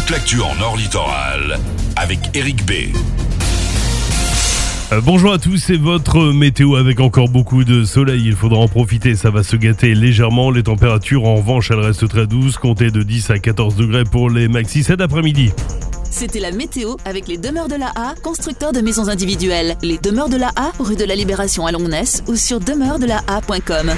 toute l'actu en Nord Littoral avec Eric B. Bonjour à tous, c'est votre météo avec encore beaucoup de soleil, il faudra en profiter, ça va se gâter légèrement. Les températures en revanche elles restent très douces, comptez de 10 à 14 degrés pour les maxi cet après-midi. C'était la météo avec les Demeures de la A, constructeurs de maisons individuelles. Les Demeures de la A, rue de la Libération à Longnes ou sur demeuresdelaa.com.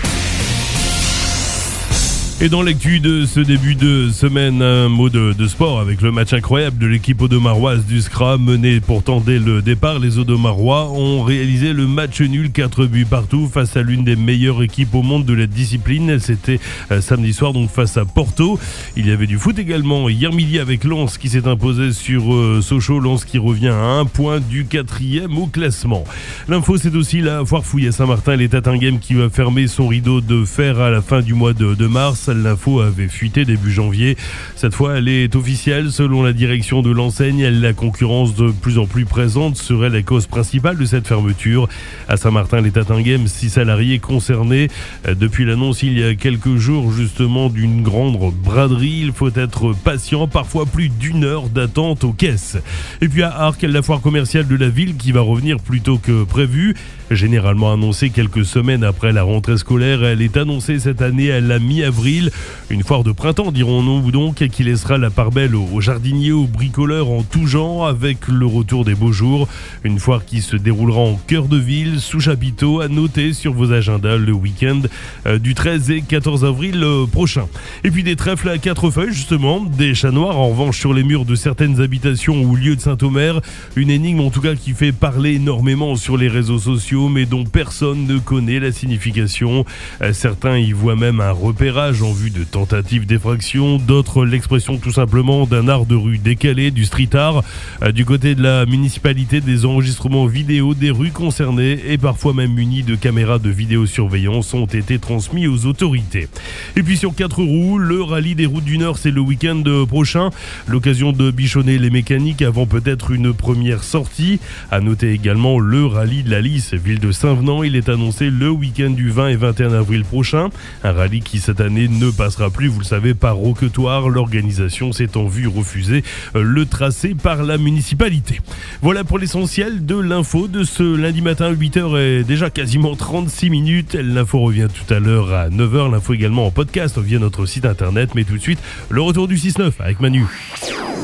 Et dans l'actu de ce début de semaine, un mot de sport avec le match incroyable de l'équipe audomaroise du SCRA. Menée pourtant dès le départ, les Audomarois ont réalisé le match nul 4 buts partout face à l'une des meilleures équipes au monde de la discipline. C'était samedi soir donc face à Porto. Il y avait du foot également hier midi avec Lens qui s'est imposé sur Sochaux. Lens qui revient à 1 point du 4e au classement. L'info c'est aussi la foire fouille à Saint-Martin. Les Tatinghem qui va fermer son rideau de fer à la fin du mois de mars. L'info avait fuité début janvier. Cette fois, elle est officielle. Selon la direction de l'enseigne, la concurrence de plus en plus présente serait la cause principale de cette fermeture. À Saint-Martin, les Tatinghem, 6 salariés concernés. Depuis l'annonce il y a quelques jours, justement, d'une grande braderie, il faut être patient, parfois plus d'1 heure d'attente aux caisses. Et puis à Arques, la foire commerciale de la ville qui va revenir plus tôt que prévu. Généralement annoncée quelques semaines après la rentrée scolaire, elle est annoncée cette année à la mi-avril. Une foire de printemps, dirons-nous donc, qui laissera la part belle aux jardiniers, aux bricoleurs en tout genre, avec le retour des beaux jours. Une foire qui se déroulera en cœur de ville, sous chapiteau, à noter sur vos agendas le week-end du 13 et 14 avril prochain. Et puis des trèfles à 4 feuilles, justement, des chats noirs en revanche sur les murs de certaines habitations ou lieux de Saint-Omer. Une énigme en tout cas qui fait parler énormément sur les réseaux sociaux, mais dont personne ne connaît la signification. Certains y voient même un repérage en vue de tentatives d'effraction, d'autres l'expression tout simplement d'un art de rue décalé, du street art. Du côté de la municipalité, des enregistrements vidéo des rues concernées et parfois même munis de caméras de vidéosurveillance ont été transmis aux autorités. Et puis sur 4 roues, le rallye des routes du Nord, c'est le week-end prochain. L'occasion de bichonner les mécaniques avant peut-être une première sortie. À noter également le rallye de la Lys, ville de Saint-Venant. Il est annoncé le week-end du 20 et 21 avril prochain. Un rallye qui cette année ne passera plus, vous le savez, par Roquetoire. L'organisation s'étant vue refuser le tracé par la municipalité. Voilà pour l'essentiel de l'info de ce lundi matin, 8h et déjà quasiment 36 minutes. L'info revient tout à l'heure à 9h. L'info également en podcast via notre site internet. Mais tout de suite, le retour du 6-9 avec Manu.